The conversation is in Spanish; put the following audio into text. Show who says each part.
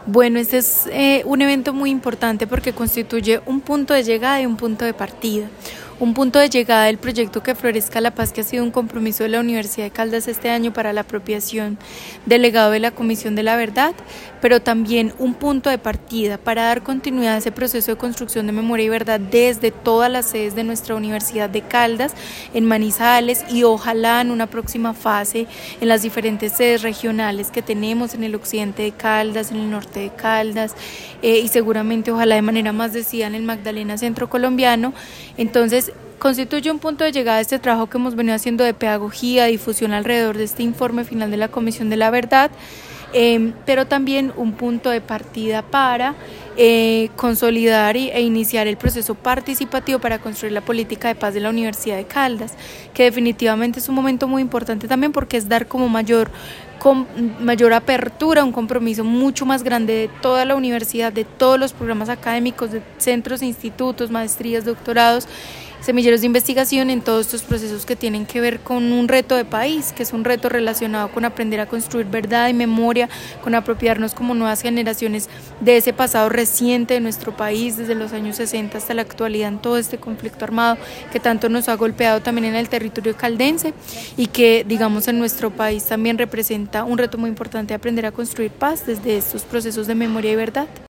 Speaker 1: Bueno, este es un evento muy importante porque constituye un punto de llegada y un punto de partida. Un punto de llegada del proyecto Que Florezca la Paz, que ha sido un compromiso de la Universidad de Caldas este año para la apropiación del legado de la Comisión de la Verdad, pero también un punto de partida para dar continuidad a ese proceso de construcción de memoria y verdad desde todas las sedes de nuestra Universidad de Caldas, en Manizales y ojalá en una próxima fase en las diferentes sedes regionales que tenemos en el occidente de Caldas, en el norte de Caldas y seguramente ojalá de manera más decidida en el Magdalena Centro Colombiano. Entonces, constituye un punto de llegada a este trabajo que hemos venido haciendo de pedagogía, difusión alrededor de este informe final de la Comisión de la Verdad, pero también un punto de partida para consolidar e iniciar el proceso participativo para construir la política de paz de la Universidad de Caldas, que definitivamente es un momento muy importante también porque es dar como mayor apertura, un compromiso mucho más grande de toda la universidad, de todos los programas académicos, de centros, institutos, maestrías, doctorados, semilleros de investigación en todos estos procesos que tienen que ver con un reto de país, que es un reto relacionado con aprender a construir verdad y memoria, con apropiarnos como nuevas generaciones de ese pasado reciente de nuestro país, desde los años 60 hasta la actualidad, en todo este conflicto armado que tanto nos ha golpeado también en el territorio caldense y que, digamos, en nuestro país también representa un reto muy importante, aprender a construir paz desde estos procesos de memoria y verdad.